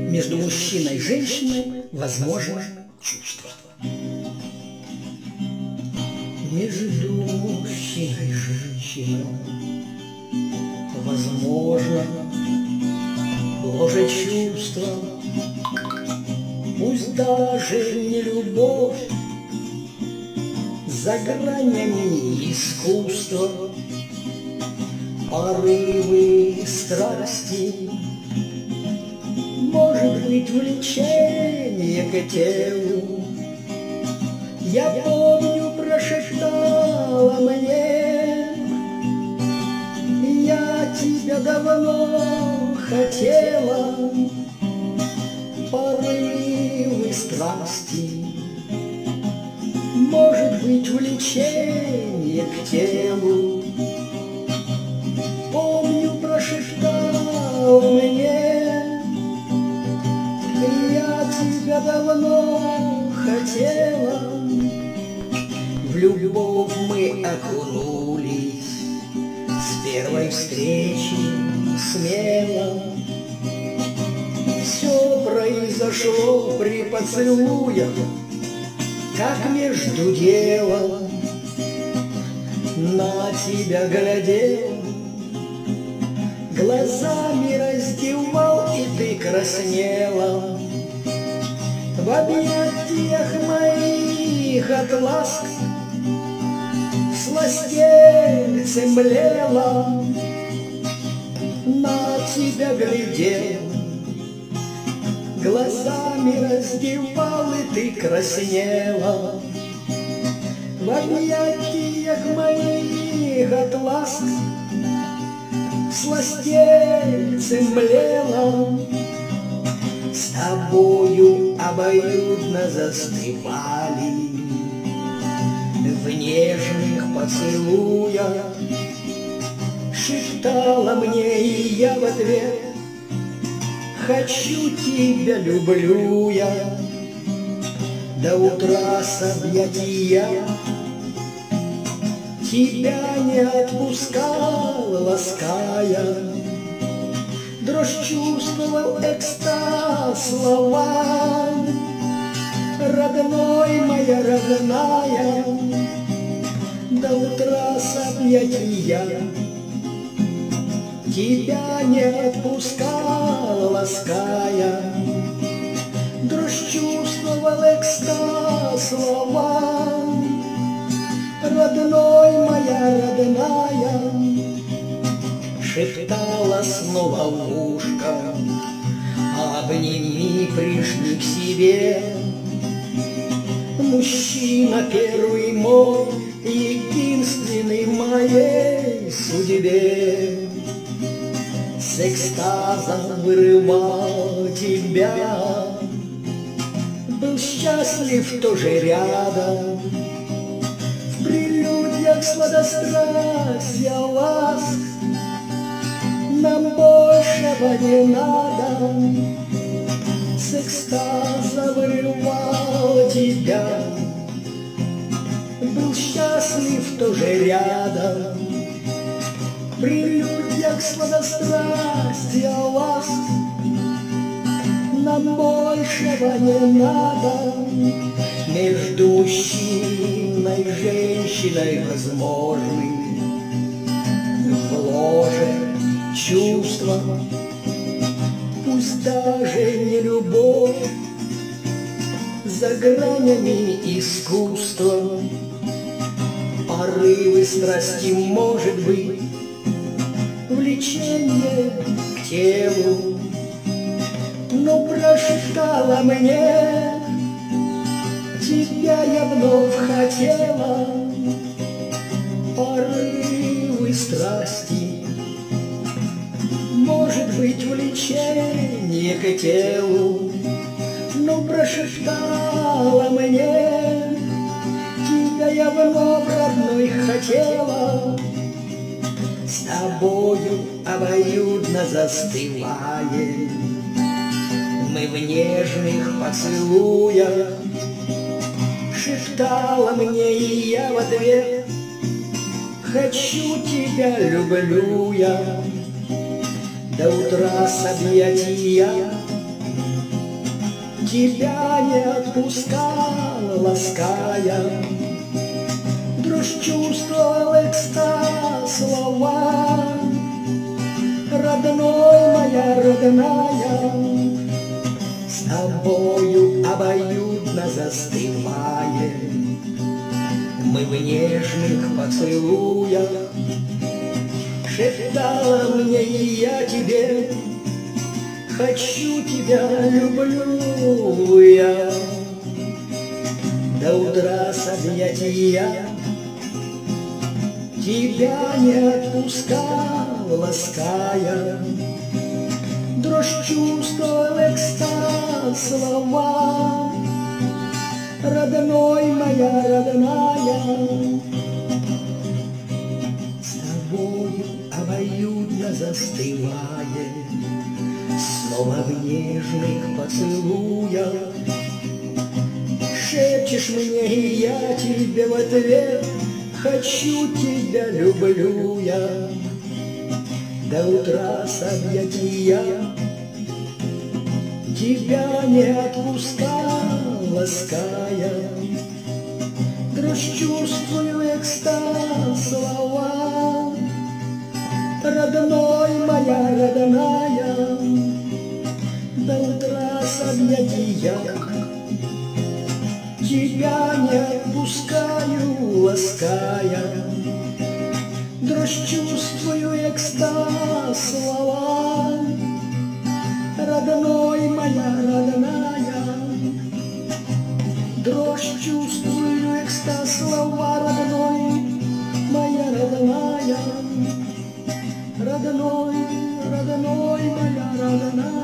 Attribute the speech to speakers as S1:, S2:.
S1: Между мужчиной и женщиной возможно чувство. Между мужчиной и женщиной возможно ложь чувства. Пусть даже не любовь, за гранями искусства, порывы страсти, может быть, влечение к телу. Я помню, прошептала мне: я тебя давно хотела. Порывы страсти, может быть, влечение к телу. Помню, прошептал мне: я тебя давно хотела. В любовь мы окунулись с первой встречи смело. Все произошло при поцелуях, как между делом. На тебя глядел, глазами раздевал, и ты краснела. В объятиях моих от ласк сластельце млела. На тебя глядел, глазами раздевал, и ты краснела. В объятиях моих от ласк сластельце млела. С тобою обоюдно застывали в нежных поцелуях. Шептала мне, и я в ответ: хочу тебя, люблю я. До утра с объятия тебя не отпускал, лаская. Дрожь чувствовал, экстаз слова: родной, моя родная. До утра с объятия тебя не отпускал, лаская. Дрожь чувствовал, экстаз слова: родной, моя родная. Шептала снова в ушко: обними, прижми к себе. Мужчина первый мой, единственный в моей судьбе. С экстазом вырывал тебя, был счастлив тоже рядом. В прелюдиях сладострастия ласк нам большего не надо. С экстаза вырывал тебя, был счастлив тоже рядом. В прелюдиях сладострастия ласк нам большего не надо. Между мужчиной и женщиной возможны в ложе чувства. Пусть даже не любовь, за гранями искусства. Порывы страсти, может быть, влечение к телу. Но прошептала мне: тебя я вновь хотела. Порывы страсти, может быть, влечение к телу. Но прошептала мне: тебя я вновь, родной, хотела. С тобою обоюдно застываем мы в нежных поцелуях. Шептала мне, и я в ответ: хочу тебя, люблю я. До утра с объятия тебя не отпускал, лаская. Дрожь чувствовал, экстаз, слова. Родной, моя родная, с тобою обоюдно застываем мы в нежных поцелуях. Шептала мне, и я тебе, хочу тебя, люблю я. До утра с объятия тебя не отпускал, лаская. Дрожь чувствовал, экстаз, слова. Родной, моя родная, с тобою обоюдно застываем снова в нежных поцелуях. Шепчешь мне, и я тебе в ответ, хочу тебя, люблю я. До утра с объятия тебя не отпускал, лаская. Дрожь чувствую, экстаз, слова. Родной, моя родная, до утра с объятия тебя не отпускаю, лаская. Дрожь чувствую, экстаз, слова. Родной, моя родная, дрожь чувствую, экстаз, слова. Родной, моя родная, родной, родной, моя родная.